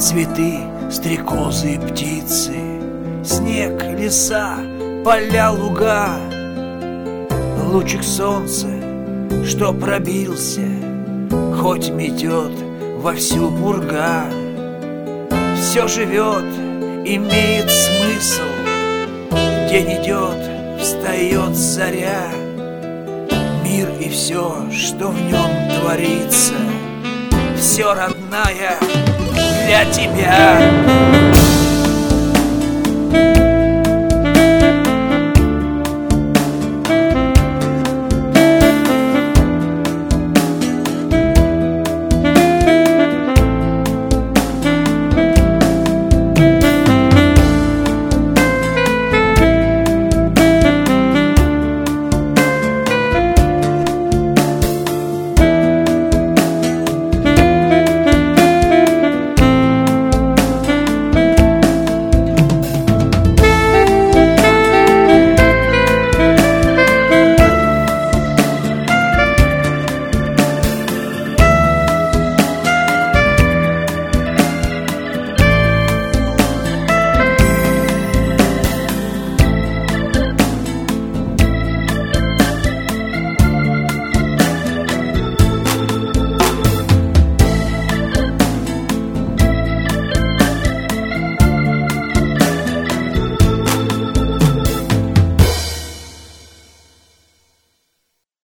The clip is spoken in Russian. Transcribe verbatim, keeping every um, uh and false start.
цветы, стрекозы и птицы, снег, леса, поля, луга. Лучик солнца, что пробился, хоть метет вовсю пурга, все живет, имеет смысл. День идет, встает заря. Мир и все, что в нем творится, все, родная, для тебя.